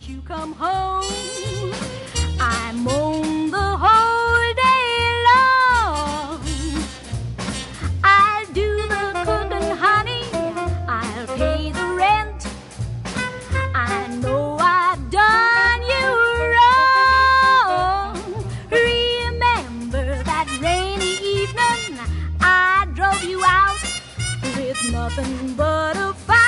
you come home. I moan the whole day long. I'll do the cooking, honey. I'll pay the rent. I know I've done you wrong. Remember that rainy evening I drove you out with nothing but a fire.